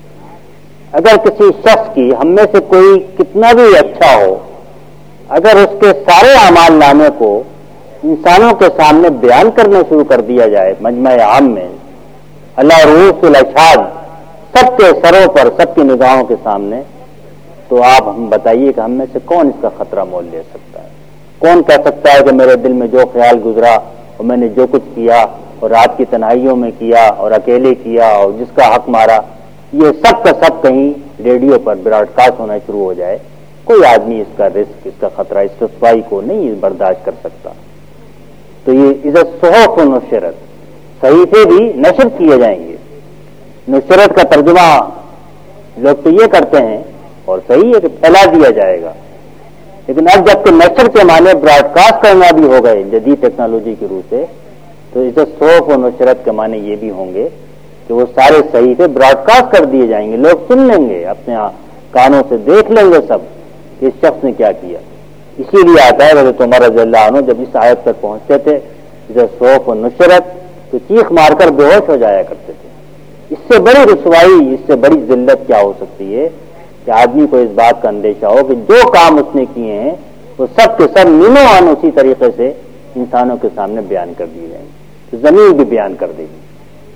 اگر کسی شخص کی ہم میں سے کوئی کتنا بھی اچھا ہو، اگر اس کے سارے اعمال نامے کو انسانوں کے سامنے بیان کرنا شروع کر دیا جائے مجمع عام میں، اللہ رؤوس الاشہاد سب کے سروں پر سب کی نگاہوں کے سامنے، تو آپ ہم بتائیے کہ ہم میں سے کون اس کا خطرہ مول لے سکتا ہے؟ کون کہہ سکتا ہے کہ میرے دل میں جو خیال گزرا اور میں نے جو کچھ کیا اور رات کی تنہائیوں میں کیا اور اکیلے کیا اور جس کا حق مارا، یہ سب کا سب کہیں ریڈیو پر براڈ کاسٹ ہونا شروع ہو جائے؟ کوئی آدمی اس کا رسک، اس کا خطرہ، اس رسوائی کو نہیں برداشت کر سکتا. تو یہ اذا الصحف نشرت، صحیفے بھی نشر کیے جائیں گے. نشرت کا ترجمہ لوگ تو یہ کرتے ہیں اور صحیح ہے کہ پھیلا دیا جائے گا، لیکن اب جب کہ نشر کے معنی براڈ کاسٹ کرنا بھی ہو گئے جدید ٹیکنالوجی کی روح سے، تو اذا الصحف و نشرت کے معنی یہ بھی ہوں گے کہ وہ سارے صحیفے براڈ کاسٹ کر دیے جائیں گے، لوگ سن لیں گے، اپنے کانوں سے دیکھ لیں گے سب کہ اس شخص نے کیا کیا. اسی لیے آتا ہے حضرت عمر رضی اللہ عنہ جب اس آیت پر پہنچتے تھے اذا الصحف و نشرت تو چیخ مار کر بے ہوش ہو جایا کرتے تھے. اس سے بڑی رسوائی، اس سے بڑی ذلت کیا ہو سکتی ہے کہ آدمی کو اس بات کا اندیشہ ہو کہ جو کام اس نے کیے ہیں وہ سب کے سب نینوان اسی طریقے سے انسانوں کے سامنے بیان کر دیے جائیں گے. تو زمین بھی بیان کر دے گی،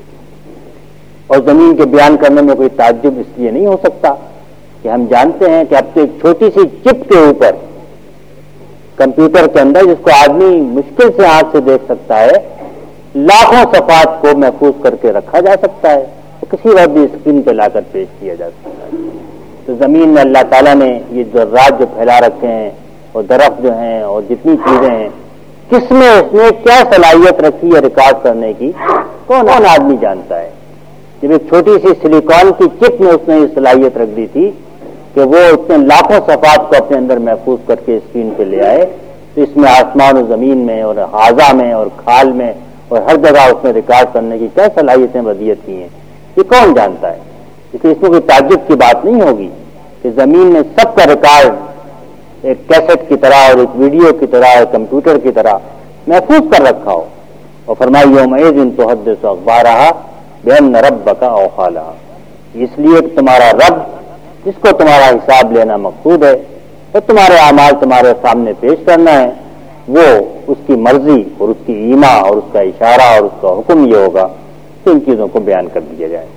اور زمین کے بیان کرنے میں کوئی تعجب اس لیے نہیں ہو سکتا کہ ہم جانتے ہیں کہ اب تو ایک چھوٹی سی چپ کے اوپر کمپیوٹر کے اندر، جس کو آدمی مشکل سے آنکھ سے دیکھ سکتا ہے، لاکھوں صفحات کو محفوظ کر کے رکھا جا سکتا ہے، تو کسی وقت بھی اسکرین پہ لا کر پیش کیا جا سکتا ہے. تو زمین میں اللہ تعالیٰ نے یہ ذرات جو پھیلا رکھے ہیں اور درخت جو ہیں اور جتنی چیزیں ہیں، کس میں اس نے کیا صلاحیت رکھی ہے ریکارڈ کرنے کی، کون کون آدمی جانتا ہے. جب ایک چھوٹی سی سلیکان کی چپ میں اس نے یہ صلاحیت رکھ دی تھی کہ وہ اتنے لاکھوں صفحات کو اپنے اندر محفوظ کر کے اسکرین پہ لے آئے، تو اس میں آسمان و زمین میں اور اعضاء میں اور کھال میں اور ہر جگہ اس میں ریکارڈ کرنے کی کیا صلاحیتیں ودیت کی ہیں، یہ کون جانتا ہے؟ اس لیے اس میں کوئی تعجب کی بات نہیں ہوگی کہ زمین میں سب کا ریکارڈ ایک کیسٹ کی طرح اور ایک ویڈیو کی طرح ایک کمپیوٹر کی طرح محفوظ کر رکھا ہو. اور فرمائی یومئذ تحدث اخبارہا بان ربک اوحی لہا، اس لیے کہ تمہارا رب جس کو تمہارا حساب لینا مقصود ہے تو تمہارے اعمال تمہارے سامنے پیش کرنا ہے، وہ اس کی مرضی اور اس کی ایما اور اس کا اشارہ اور اس کا حکم یہ ہوگا کہ ان چیزوں کو بیان کر دیا جائے.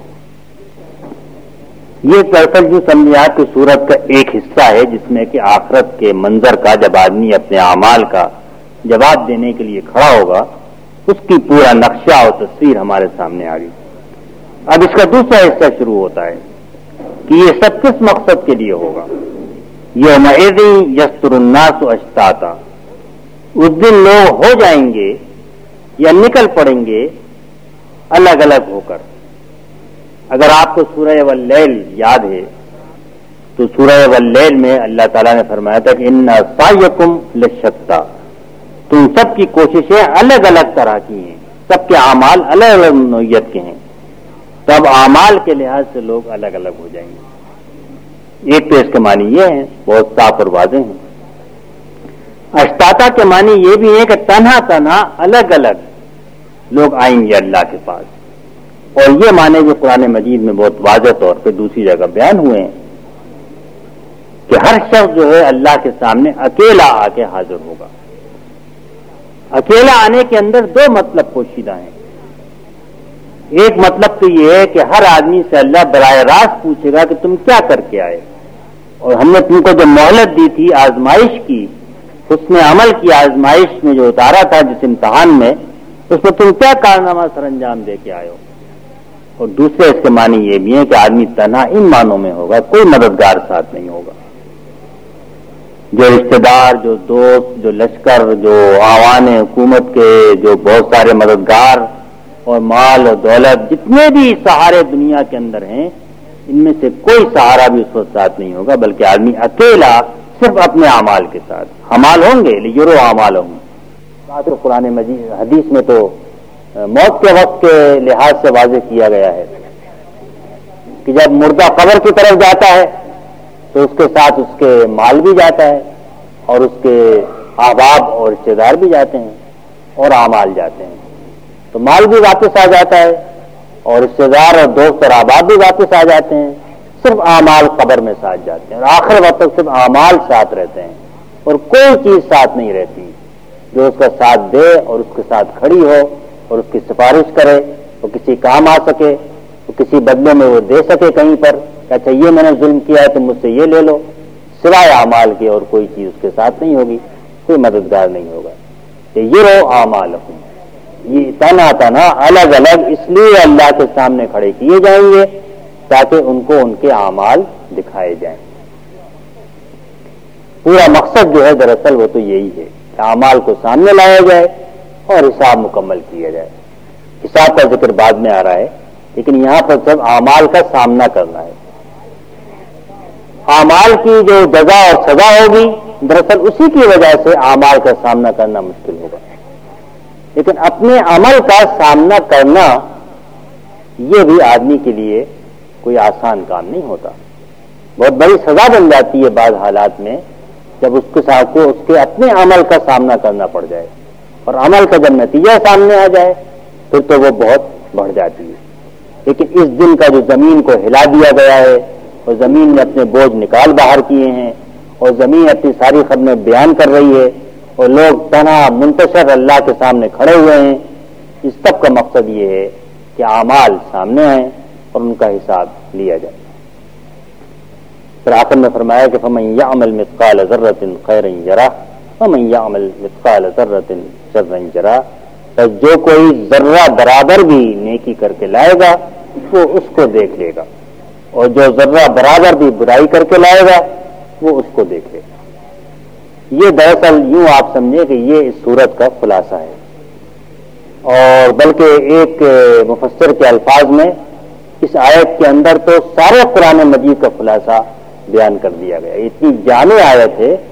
یہ دراصل جو سمجھیات کی صورت کا ایک حصہ ہے جس میں کہ آخرت کے منظر کا جب آدمی اپنے اعمال کا جواب دینے کے لیے کھڑا ہوگا اس کی پورا نقشہ اور تصویر ہمارے سامنے آ گئی. اب اس کا دوسرا حصہ شروع ہوتا ہے کہ یہ سب کس مقصد کے لیے ہوگا. یومئذ یستر الناس اشتاتا، اس دن لوگ ہو جائیں گے یا نکل پڑیں گے الگ الگ ہو کر. اگر آپ کو سورہ واللیل یاد ہے تو سورہ واللیل میں اللہ تعالیٰ نے فرمایا تھا کہ ان سعیکم لشتی، تم سب کی کوششیں الگ الگ طرح کی ہیں، سب کے اعمال الگ الگ نوعیت کے ہیں. تب اعمال کے لحاظ سے لوگ الگ الگ ہو جائیں گے. ایک تو اس کے معنی یہ ہیں بہت صاف اور واضح ہیں. اشتاتا کے معنی یہ بھی ہے کہ تنہا تنہا الگ الگ لوگ آئیں گے اللہ کے پاس. اور یہ معنی جو قرآن مجید میں بہت واضح طور پہ دوسری جگہ بیان ہوئے ہیں کہ ہر شخص جو ہے اللہ کے سامنے اکیلا آ کے حاضر ہوگا. اکیلا آنے کے اندر دو مطلب پوشیدہ ہیں. ایک مطلب تو یہ ہے کہ ہر آدمی سے اللہ براہ راست پوچھے گا کہ تم کیا کر کے آئے، اور ہم نے تم کو جو مہلت دی تھی آزمائش کی، حسن عمل کی آزمائش میں جو اتارا تھا جس امتحان میں، اس میں تم کیا کارنامہ سر انجام دے کے آئے ہو. اور دوسرے اس کے معنی یہ بھی ہے کہ آدمی تنہا ان معنوں میں ہوگا، کوئی مددگار ساتھ نہیں ہوگا. جو رشتے دار، جو دوست، جو لشکر، جو آوان حکومت کے جو بہت سارے مددگار اور مال اور دولت، جتنے بھی سہارے دنیا کے اندر ہیں، ان میں سے کوئی سہارا بھی اس وقت ساتھ نہیں ہوگا، بلکہ آدمی اکیلا صرف اپنے اعمال کے ساتھ. اعمال ہوں گے لیجرو اعمال ہوں گے. قرآن مجید حدیث میں تو موت کے وقت کے لحاظ سے واضح کیا گیا ہے کہ جب مردہ قبر کی طرف جاتا ہے تو اس کے ساتھ اس کے مال بھی جاتا ہے اور اس کے احباب اور رشتے دار بھی جاتے ہیں اور اعمال جاتے ہیں. تو مال بھی واپس آ جاتا ہے اور رشتے دار اور دوست اور احباب بھی واپس آ جاتے ہیں، صرف اعمال قبر میں ساتھ جاتے ہیں اور آخر وقت تک صرف اعمال ساتھ رہتے ہیں اور کوئی چیز ساتھ نہیں رہتی جو اس کا ساتھ دے اور اس کے ساتھ کھڑی ہو اور اس کی سفارش کرے، وہ کسی کام آ سکے، وہ کسی بدلے میں وہ دے سکے کہیں پر کہ اچھا یہ میں نے ظلم کیا ہے تم مجھ سے یہ لے لو. سوائے اعمال کے اور کوئی چیز اس کے ساتھ نہیں ہوگی، کوئی مددگار نہیں ہوگا. کہ یہ رو اعمال، یہ تنہا تنہا الگ الگ اس لیے اللہ کے سامنے کھڑے کیے جائیں گے تاکہ ان کو ان کے اعمال دکھائے جائیں. پورا مقصد جو ہے دراصل وہ تو یہی ہے کہ اعمال کو سامنے لایا جائے اور حساب مکمل کیا جائے. حساب کا ذکر بعد میں آ رہا ہے لیکن یہاں پر سب اعمال کا سامنا کرنا ہے. اعمال کی جو جزا اور سزا ہوگی دراصل اسی کی وجہ سے اعمال کا سامنا کرنا مشکل ہوگا. لیکن اپنے عمل کا سامنا کرنا یہ بھی آدمی کے لیے کوئی آسان کام نہیں ہوتا. بہت بڑی سزا بن جاتی ہے بعض حالات میں جب اس کے ساتھ کو اس کے اپنے عمل کا سامنا کرنا پڑ جائے اور عمل کا جب نتیجہ سامنے آ جائے پھر تو وہ بہت بڑھ جاتی ہے. لیکن اس دن کا جو زمین کو ہلا دیا گیا ہے اور زمین نے اپنے بوجھ نکال باہر کیے ہیں اور زمین اپنی ساری خدمت بیان کر رہی ہے اور لوگ تنہا منتشر اللہ کے سامنے کھڑے ہوئے ہیں، اس سب کا مقصد یہ ہے کہ اعمال سامنے آئیں اور ان کا حساب لیا جائے. پھر آخر میں فرمایا کہ فمن یعمل مثقال ذرۃ خیرا یرہ ومن یعمل مثقال ذرۃ شرا یرہ، تو جو کوئی ذرہ برابر بھی نیکی کر کے لائے گا وہ اس کو دیکھ لے گا اور جو ذرہ برابر بھی برائی کر کے لائے گا وہ اس کو دیکھ لے گا. یہ دراصل یوں آپ سمجھیں کہ یہ اس صورت کا خلاصہ ہے. اور بلکہ ایک مفسر کے الفاظ میں اس آیت کے اندر تو سارے قرآن مجید کا خلاصہ بیان کر دیا گیا. اتنی جامع آیت ہے کہ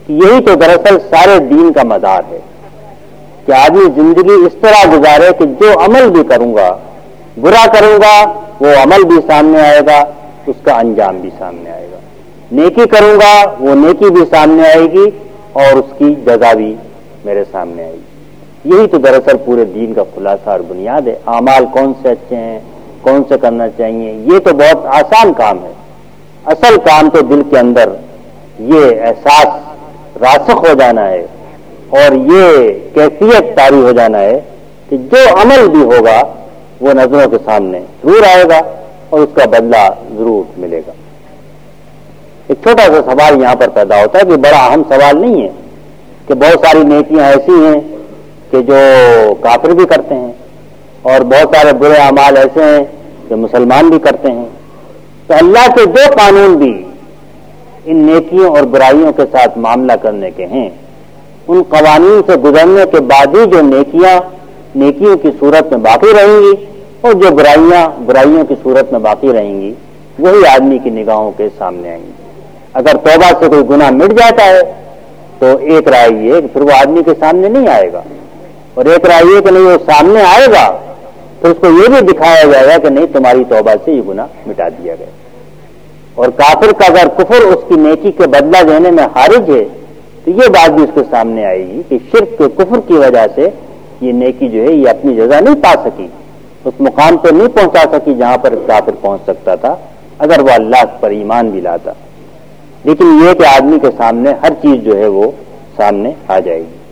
یہی تو دراصل سارے دین کا مدار ہے کہ آدمی زندگی اس طرح گزارے کہ جو عمل بھی کروں گا، برا کروں گا وہ عمل بھی سامنے آئے گا، اس کا انجام بھی سامنے آئے گا، نیکی کروں گا وہ نیکی بھی سامنے آئے گی اور اس کی جزا بھی میرے سامنے آئے گی۔ یہی تو دراصل پورے دین کا خلاصہ اور بنیاد ہے۔ اعمال کون سے اچھے ہیں، کون سے کرنا چاہیے، یہ تو بہت آسان کام ہے۔ اصل کام تو دل کے اندر یہ احساس راسخ ہو جانا ہے اور یہ کیفیت طاری ہو جانا ہے کہ جو عمل بھی ہوگا وہ نظروں کے سامنے ضرور آئے گا اور اس کا بدلہ ضرور ملے گا۔ ایک چھوٹا سا سوال یہاں پر پیدا ہوتا ہے کہ بڑا اہم سوال نہیں ہے کہ بہت ساری نیکیاں ایسی ہیں کہ جو کافر بھی کرتے ہیں اور بہت سارے برے اعمال ایسے ہیں جو مسلمان بھی کرتے ہیں، تو اللہ کے جو قانون بھی ان نیکیوں اور برائیوں کے ساتھ معاملہ کرنے کے ہیں، ان قوانین سے گزرنے کے بعد ہی جو نیکیاں نیکیوں کی صورت میں باقی رہیں گی اور جو برائیاں برائیوں کی صورت میں باقی رہیں گی وہی آدمی کی نگاہوں کے سامنے آئیں گی۔ اگر توبہ سے کوئی گناہ مٹ جاتا ہے تو ایک رائے یہ کہ پھر وہ آدمی کے سامنے نہیں آئے گا، اور ایک رائے یہ کہ نہیں وہ سامنے آئے گا پھر اس کو یہ بھی دکھایا جائے گا کہ نہیں تمہاری توبہ سے یہ گناہ مٹا دیا گیا۔ اور کافر کا اگر کفر اس کی نیکی کے بدلہ دینے میں خارج ہے تو یہ بات بھی اس کے سامنے آئے گی کہ شرک کے کفر کی وجہ سے یہ نیکی جو ہے یہ اپنی جزا نہیں پا سکی، اس مقام پر نہیں پہنچا سکی جہاں پر کافر پہنچ سکتا تھا اگر وہ اللہ پر ایمان بھی لاتا۔ لیکن یہ کہ آدمی کے سامنے ہر چیز جو ہے وہ سامنے آ جائے گی۔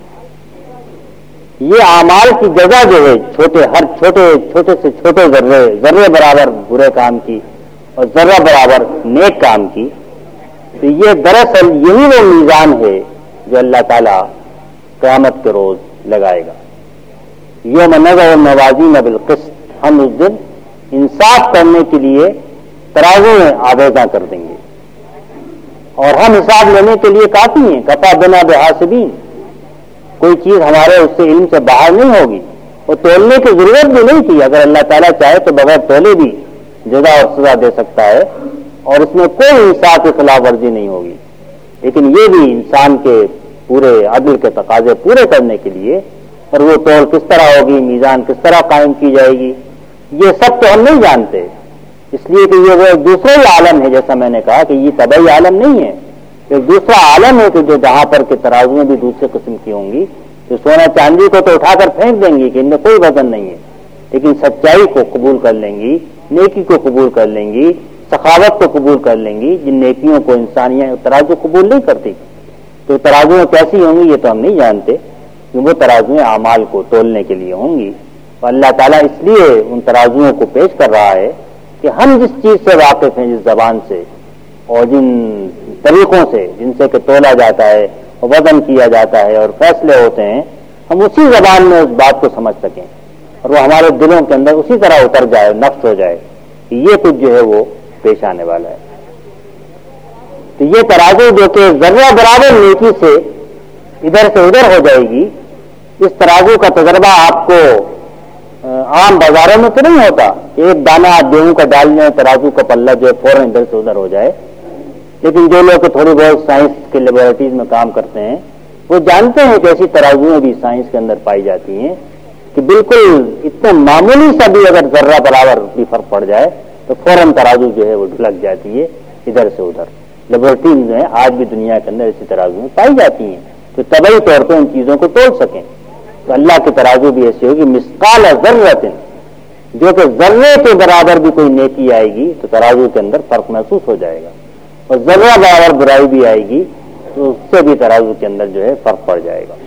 یہ اعمال کی جزا جو ہے چھوٹے ہر چھوٹے چھوٹے سے چھوٹے ذرے ذرے برابر برے کام کی اور ذرہ برابر نیک کام کی، تو یہ دراصل یہی وہ میزان ہے جو اللہ تعالیٰ قیامت کے روز لگائے گا۔ یوم نضع الموازین بالقسط، ہم اس دن انصاف کرنے کے لیے ترازو میں آویزاں کر دیں گے اور ہم حساب لینے کے لیے کافی ہیں۔ کفا بنا بحاسبین، کوئی چیز ہمارے اس سے علم سے باہر نہیں ہوگی، اور تولنے کی ضرورت بھی نہیں تھی۔ اگر اللہ تعالیٰ چاہے تو بغیر تولے بھی جزا اور سزا دے سکتا ہے اور اس میں کوئی انصاف کی خلاف ورزی نہیں ہوگی، لیکن یہ بھی انسان کے پورے عدل کے تقاضے پورے کرنے کے لیے، اور وہ تول کس طرح ہوگی، میزان کس طرح قائم کی جائے گی، یہ سب تو ہم نہیں جانتے، اس لیے کہ یہ وہ ایک دوسرا ہی عالم ہے۔ جیسا میں نے کہا کہ یہ طبعی عالم نہیں ہے، ایک دوسرا عالم ہے کہ جو جہاں پر کے ترازویں بھی دوسرے قسم کی ہوں گی، جو سونا چاندی کو تو اٹھا کر پھینک دیں گی کہ ان میں کوئی وزن نہیں ہے، لیکن سچائی کو قبول کر لیں گی، نیکی کو قبول کر لیں گی، سخاوت کو قبول کر لیں گی، جن نیکیوں کو انسانیاں ترازو قبول نہیں کرتی۔ تو ترازویں کیسی ہوں گی یہ تو ہم نہیں جانتے، کہ وہ ترازویں اعمال کو تولنے کے لیے ہوں گی، اور اللہ تعالیٰ اس لیے ان ترازوؤں کو پیش کر رہا ہے کہ ہم جس چیز سے واقف ہیں، جس زبان سے اور جن طریقوں سے جن سے کہ تولا جاتا ہے اور وزن کیا جاتا ہے اور فیصلے ہوتے ہیں، ہم اسی زبان میں اس بات کو سمجھ سکیں اور وہ ہمارے دلوں کے اندر اسی طرح اتر جائے، نقش ہو جائے کہ یہ کچھ جو ہے وہ پیش آنے والا ہے۔ تو یہ ترازو جو کہ ذرہ برابر نیکی سے ادھر سے ادھر ہو جائے گی، اس ترازو کا تجربہ آپ کو عام بازاروں میں تو نہیں ہوتا کہ ایک دانہ آپ گیہوں کا ڈال لیں ترازو کا پلہ جو ہے فوراً ادھر سے ادھر ہو جائے، لیکن جو لوگ تھوڑی بہت سائنس کے لیبورٹریز میں کام کرتے ہیں وہ جانتے ہیں کہ ایسی ترازویں بھی سائنس کے اندر پائی جاتی ہیں کہ بالکل اتنے معمولی سا بھی اگر ذرہ برابر بھی فرق پڑ جائے تو فوراً ترازو جو ہے وہ ڈھلک جاتی ہے ادھر سے ادھر۔ لیبورٹریز جو ہیں آج بھی دنیا کے اندر ایسی ترازویں پائی جاتی ہیں تو طبعی طور پہ ان چیزوں کو تول سکیں۔ تو اللہ کی ترازو بھی ایسی ہوگی مثقال ذرۃ، جو کہ ذرے کے برابر بھی کوئی نیکی آئے گی تو ترازو کے اندر فرق محسوس ہو جائے گا، اور ذرہ برابر برائی بھی آئے گی تو اس سے بھی ترازو کے اندر جو ہے فرق پڑ جائے گا۔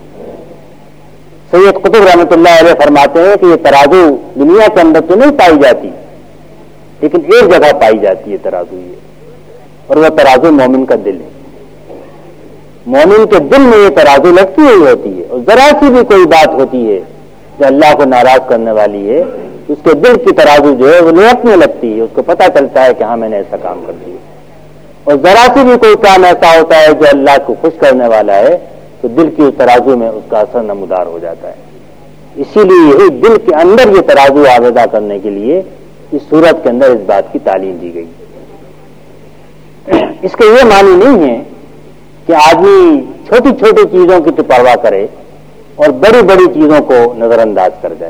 سید قطب رحمۃ اللہ علیہ فرماتے ہیں کہ یہ ترازو دنیا کے اندر تو نہیں پائی جاتی، لیکن ایک جگہ پائی جاتی ہے ترازو یہ، اور وہ ترازو مومن کا دل ہے۔ مومن کے دل میں یہ ترازو لگتی ہوئی ہوتی ہے، اور ذرا سی بھی کوئی بات ہوتی ہے جو اللہ کو ناراض کرنے والی ہے، اس کے دل کی ترازو جو ہے وہ لڑکنے لگتی ہے، اس کو پتہ چلتا ہے کہ ہاں میں نے ایسا کام کر دیا۔ اور ذرا سی بھی کوئی کام ایسا ہوتا ہے جو اللہ کو خوش کرنے والا ہے تو دل کی اس ترازو میں اس کا اثر نمودار ہو جاتا ہے۔ اسی لیے یہی دل کے اندر یہ ترازو آویزہ کرنے کے لیے اس صورت کے اندر اس بات کی تعلیم دی گئی۔ اس کے یہ معنی نہیں ہے کہ آدمی چھوٹی چھوٹی چیزوں کی تو پرواہ کرے اور بڑی بڑی چیزوں کو نظر انداز کر جائے.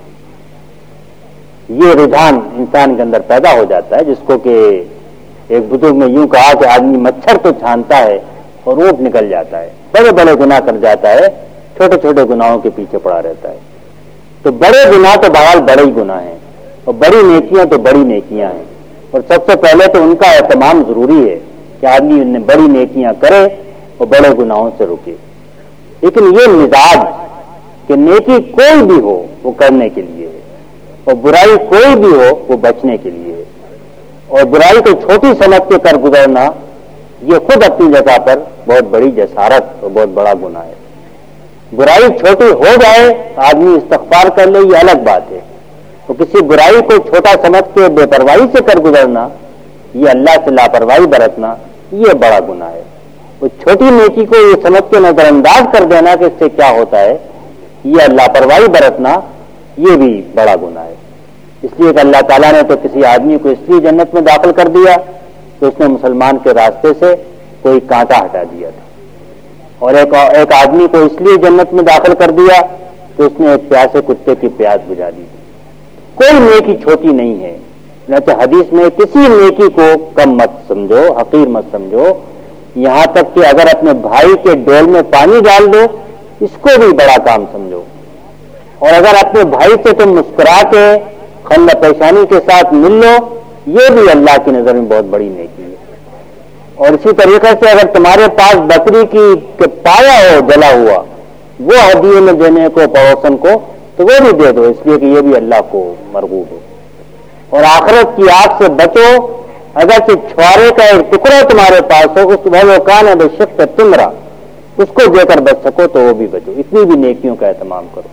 یہ رجحان انسان کے اندر پیدا ہو جاتا ہے، جس کو کہ ایک بزرگ نے یوں کہا کہ آدمی مچھر تو چھانتا ہے اور اونٹ نکل جاتا ہے، بڑے بڑے گناہ کر جاتا ہے، چھوٹے چھوٹے گناہوں کے پیچھے پڑا رہتا ہے. تو بڑے گناہ تو بہرحال بڑے ہی گناہ ہیں، اور بڑی نیکیاں تو بڑی نیکیاں ہیں، اور سب سے پہلے تو ان کا اہتمام ضروری ہے کہ آدمی ان بڑی نیکیاں کرے اور بڑے گناہوں سے رکے. لیکن یہ مزاج کہ نیکی کوئی بھی ہو وہ کرنے کے لیے ہے اور برائی کوئی بھی ہو وہ بچنے کے لیے ہے، اور برائی کو چھوٹی سمجھ کے کر گزرنا یہ خود اپنی جگہ پر بہت بڑی جسارت اور بہت بڑا گناہ ہے. برائی چھوٹی ہو جائے آدمی استغفار کر لے یہ الگ بات ہے، تو کسی برائی کو چھوٹا سمجھ کے بے پرواہی سے کر گزرنا، یہ اللہ سے لاپرواہی برتنا، یہ بڑا گناہ ہے. وہ چھوٹی نیکی کو یہ سمجھ کے نظر انداز کر دینا کہ اس سے کیا ہوتا ہے، یہ لاپرواہی برتنا یہ بھی بڑا گناہ ہے. اس لیے کہ اللہ تعالیٰ نے تو کسی آدمی کو اس لیے جنت میں داخل کر دیا کہ اس نے مسلمان کے راستے سے کوئی کانٹا ہٹا دیا تھا، اور ایک ایک آدمی کو اس لیے جنت میں داخل کر دیا کہ اس نے ایک پیاسے کتے کی پیاس بجھا دی. کوئی نیکی چھوٹی نہیں ہے. چنانچہ حدیث میں کسی نیکی کو کم مت سمجھو، حقیر مت سمجھو، یہاں تک کہ اگر اپنے بھائی کے ڈول میں پانی ڈال دو اس کو بھی بڑا کام سمجھو، اور اگر اپنے بھائی سے تم مسکرا کے خندہ پیشانی کے ساتھ مل لو یہ بھی اللہ کی نظر میں بہت بڑی نیکی ہے. اور اسی طریقے سے اگر تمہارے پاس بکری کی پایا ہو جلا ہوا وہ ہدیے میں دینے کو پڑوسن کو تو وہ بھی دے دو، اس لیے کہ یہ بھی اللہ کو مرغوب ہے. اور آخرت کی آگ سے بچو، اگرچہ چھوارے کا ایک ٹکڑا تمہارے پاس ہو اس وہ کان ہے بے شک تمرا اس کو دے کر بچ سکو تو وہ بھی بچو. اتنی بھی نیکیوں کا اہتمام کرو.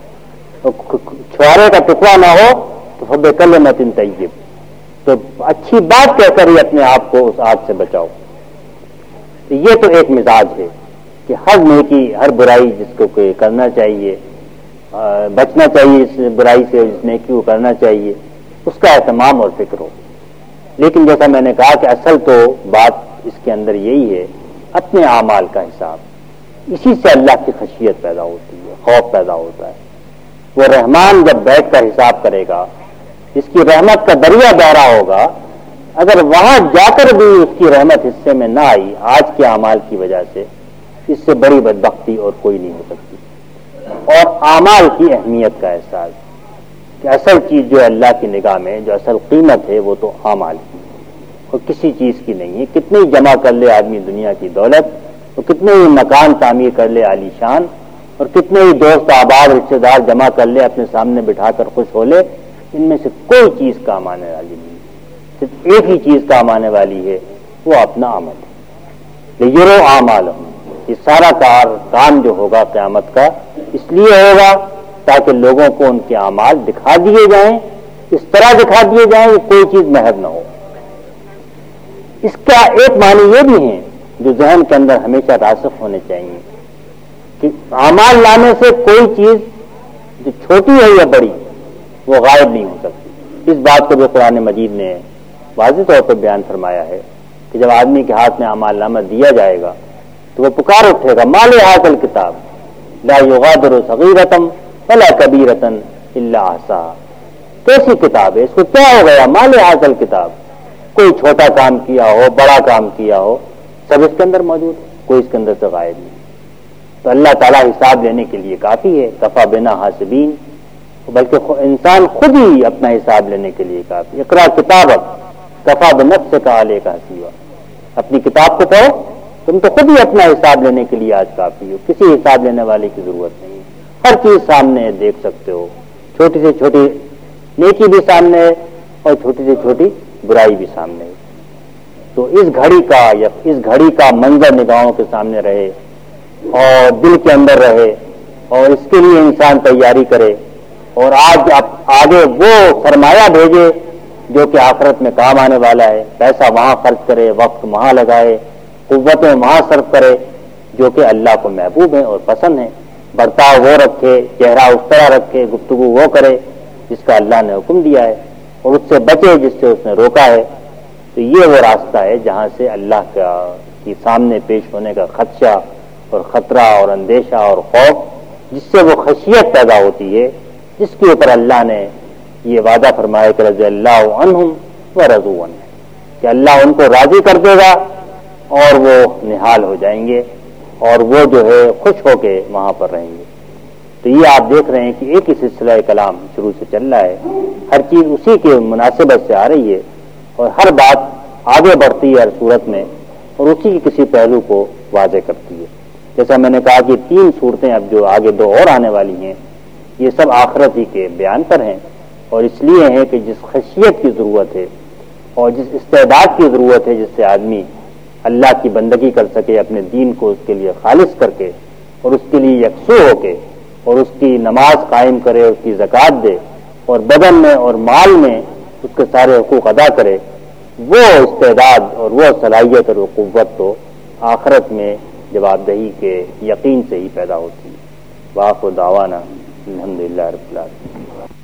چھوارے کا ٹکڑا نہ ہو تو فب کلمۃ طیب، تو اچھی بات کہہ کر ہی اپنے آپ کو اس آگ سے بچاؤ. یہ تو ایک مزاج ہے کہ ہر نیکی ہر برائی جس کو کوئی کرنا چاہیے، بچنا چاہیے اس برائی سے، اس نیکی کو کرنا چاہیے، اس کا اہتمام اور فکر ہو. لیکن جیسا میں نے کہا کہ اصل تو بات اس کے اندر یہی ہے اپنے اعمال کا حساب. اسی سے اللہ کی خشیت پیدا ہوتی ہے، خوف پیدا ہوتا ہے. وہ رحمان جب بیٹھ کر حساب کرے گا، اس کی رحمت کا دریا بہ رہا ہوگا، اگر وہاں جا کر بھی اس کی رحمت حصے میں نہ آئی آج کے اعمال کی وجہ سے، اس سے بڑی بدبختی اور کوئی نہیں ہو سکتی. اور اعمال کی اہمیت کا احساس کہ اصل چیز جو اللہ کی نگاہ میں جو اصل قیمت ہے وہ تو اعمال کی اور کسی چیز کی نہیں ہے. کتنے ہی جمع کر لے آدمی دنیا کی دولت، اور کتنے ہی مکان تعمیر کر لے عالی شان، اور کتنے ہی دوست احباب رشتے دار جمع کر لے اپنے سامنے بٹھا کر خوش ہو لے، ان میں سے کوئی چیز کام آنے والی نہیں. صرف ایک ہی چیز کام آنے والی ہے، وہ اپنا عمل ہے. لیرو اعمال، یہ سارا کار کام جو ہوگا قیامت کا اس لیے ہوگا تاکہ لوگوں کو ان کے اعمال دکھا دیے جائیں، اس طرح دکھا دیے جائیں کہ کوئی چیز محض نہ ہو. اس کا ایک معنی یہ بھی ہے جو ذہن کے اندر ہمیشہ راسخ ہونے چاہیے کہ اعمال لانے سے کوئی چیز جو چھوٹی ہے یا بڑی وہ غائب نہیں ہو سکتی. اس بات کو جو قرآن مجید نے واضح طور پر بیان فرمایا ہے کہ جب آدمی کے ہاتھ میں اعمال نامہ دیا جائے گا تو وہ پکار اٹھے گا مال حاصل کتاب لا یغادر صغیرۃ ولا کبیرۃ الا احصاها. کیسی کتاب ہے، اس کو کیا ہو گیا؟ مال حاصل کتاب. کوئی چھوٹا کام کیا ہو، بڑا کام کیا ہو، سب اس کے اندر موجود ہے، کوئی اس کے اندر سے غائب نہیں. تو اللہ تعالیٰ حساب لینے کے لیے کافی ہے، کفا بنا حاسبین، بلکہ انسان خود ہی اپنا حساب لینے کے لیے کافی. اقرا کتابک کفا بنفسک علیک حسیبا. اپنی کتاب کو پڑھو، تم تو خود ہی اپنا حساب لینے کے لیے آج کافی ہو، کسی حساب لینے والے کی ضرورت نہیں. ہر چیز سامنے دیکھ سکتے ہو، چھوٹی سے چھوٹی نیکی بھی سامنے ہے اور چھوٹی سے چھوٹی برائی بھی سامنے ہے. تو اس گھڑی کا یا اس گھڑی کا منظر نگاہوں کے سامنے رہے اور دل کے اندر رہے، اور اس کے لیے انسان تیاری کرے اور آج آگے وہ سرمایہ بھیجے جو کہ آخرت میں کام آنے والا ہے. پیسہ وہاں خرچ کرے، وقت وہاں لگائے، قوتیں وہاں صرف کرے جو کہ اللہ کو محبوب ہیں اور پسند ہیں. برتاؤ وہ رکھے، چہرہ اس طرح رکھے، گفتگو وہ کرے جس کا اللہ نے حکم دیا ہے، اور اس سے بچے جس سے اس نے روکا ہے. تو یہ وہ راستہ ہے جہاں سے اللہ کا کی سامنے پیش ہونے کا خدشہ اور خطرہ اور اندیشہ اور خوف، جس سے وہ خشیت پیدا ہوتی ہے، جس کے اوپر اللہ نے یہ وعدہ فرمایا کہ رضی اللہ عنہم ورضوا عنہ، کہ اللہ ان کو راضی کر دے گا اور وہ نہال ہو جائیں گے اور وہ جو ہے خوش ہو کے وہاں پر رہیں گے۔ تو یہ آپ دیکھ رہے ہیں کہ ایک ہی سلسلہ کلام شروع سے چل رہا ہے، ہر چیز اسی کے مناسبت سے آ رہی ہے اور ہر بات آگے بڑھتی ہے ہر صورت میں اور اسی کی کسی پہلو کو واضح کرتی ہے۔ جیسا میں نے کہا کہ تین صورتیں اب جو آگے دو اور آنے والی ہیں، یہ سب آخرت ہی کے بیان پر ہیں، اور اس لیے ہیں کہ جس خشیت کی ضرورت ہے اور جس استعداد کی ضرورت ہے جس سے آدمی اللہ کی بندگی کر سکے، اپنے دین کو اس کے لیے خالص کر کے اور اس کے لیے یکسو ہو کے اور اس کی نماز قائم کرے، اس کی زکوٰۃ دے اور بدن میں اور مال میں اس کے سارے حقوق ادا کرے، وہ استعداد اور وہ صلاحیت اور وہ قوت تو آخرت میں جواب دہی کے یقین سے ہی پیدا ہوتی ہے۔ وآخر دعوانا الحمدللہ رب العالمین۔